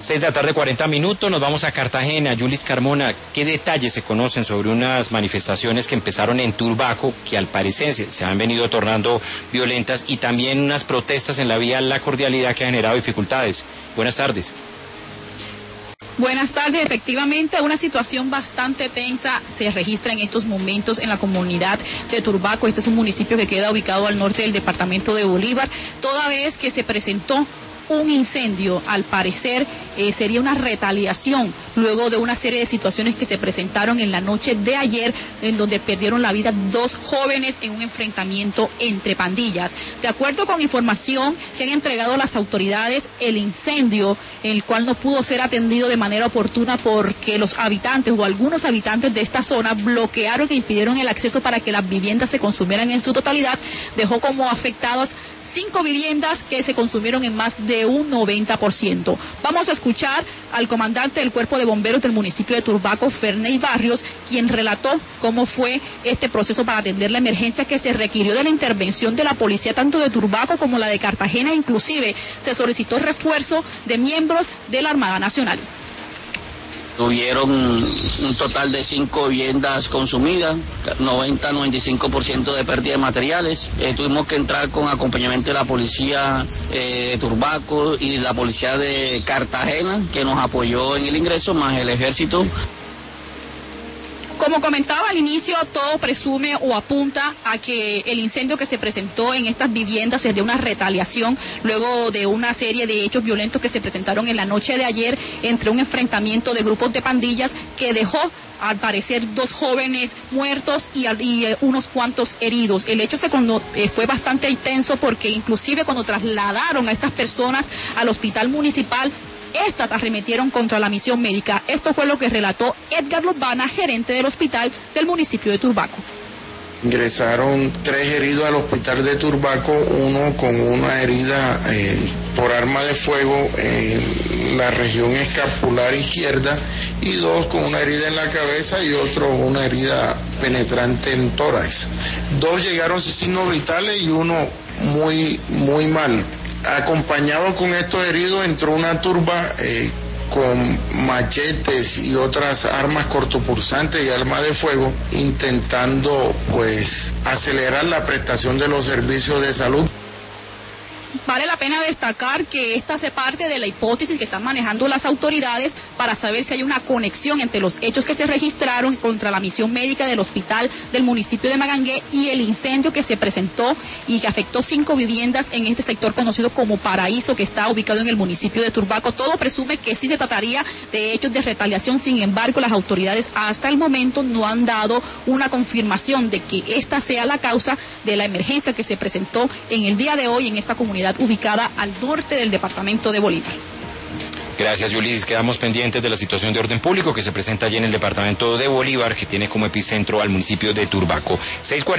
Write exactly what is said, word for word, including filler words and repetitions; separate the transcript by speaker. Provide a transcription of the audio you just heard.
Speaker 1: Seis de la tarde, cuarenta minutos, nos vamos a Cartagena. Yulis Carmona, ¿qué detalles se conocen sobre unas manifestaciones que empezaron en Turbaco, que al parecer se, se han venido tornando violentas, y también unas protestas en la vía La Cordialidad que ha generado dificultades? Buenas tardes.
Speaker 2: Buenas tardes, efectivamente una situación bastante tensa se registra en estos momentos en la comunidad de Turbaco. Este es un municipio que queda ubicado al norte del departamento de Bolívar, toda vez que se presentó un incendio. Al parecer eh, sería una retaliación luego de una serie de situaciones que se presentaron en la noche de ayer, en donde perdieron la vida dos jóvenes en un enfrentamiento entre pandillas. De acuerdo con información que han entregado las autoridades, el incendio, el cual no pudo ser atendido de manera oportuna porque los habitantes o algunos habitantes de esta zona bloquearon e impidieron el acceso para que las viviendas se consumieran en su totalidad, dejó como afectadas cinco viviendas que se consumieron en más de un noventa por ciento. Vamos a escuchar al comandante del Cuerpo de Bomberos del municipio de Turbaco, Ferney Barrios, quien relató cómo fue este proceso para atender la emergencia que se requirió de la intervención de la policía tanto de Turbaco como la de Cartagena. Inclusive se solicitó refuerzo de miembros de la Armada Nacional.
Speaker 3: Tuvieron un total de cinco viviendas consumidas, noventa a noventa y cinco por ciento de pérdida de materiales. Eh, tuvimos que entrar con acompañamiento de la policía eh, de Turbaco y la policía de Cartagena, que nos apoyó en el ingreso, más el ejército.
Speaker 2: Como comentaba al inicio, todo presume o apunta a que el incendio que se presentó en estas viviendas sería una retaliación luego de una serie de hechos violentos que se presentaron en la noche de ayer entre un enfrentamiento de grupos de pandillas que dejó al parecer dos jóvenes muertos y, y eh, unos cuantos heridos. El hecho se cono, eh, fue bastante intenso porque inclusive cuando trasladaron a estas personas al hospital municipal, estas arremetieron contra la misión médica. Esto fue lo que relató Edgar Lobana, gerente del hospital del municipio de Turbaco.
Speaker 4: Ingresaron tres heridos al hospital de Turbaco, uno con una herida eh, por arma de fuego en la región escapular izquierda y dos con una herida en la cabeza y otro una herida penetrante en tórax. Dos llegaron sin signos vitales y uno muy, muy mal. Acompañado con estos heridos entró una turba eh, con machetes y otras armas cortopulsantes y armas de fuego, intentando pues acelerar la prestación de los servicios de salud.
Speaker 2: Vale la pena destacar que esta hace parte de la hipótesis que están manejando las autoridades para saber si hay una conexión entre los hechos que se registraron contra la misión médica del hospital del municipio de Magangué y el incendio que se presentó y que afectó cinco viviendas en este sector conocido como Paraíso, que está ubicado en el municipio de Turbaco. Todo presume que sí se trataría de hechos de retaliación. Sin embargo, las autoridades hasta el momento no han dado una confirmación de que esta sea la causa de la emergencia que se presentó en el día de hoy en esta comunidad ubicada al norte del departamento de Bolívar.
Speaker 1: Gracias, Yulis. Quedamos pendientes de la situación de orden público que se presenta allí en el departamento de Bolívar, que tiene como epicentro al municipio de Turbaco. seis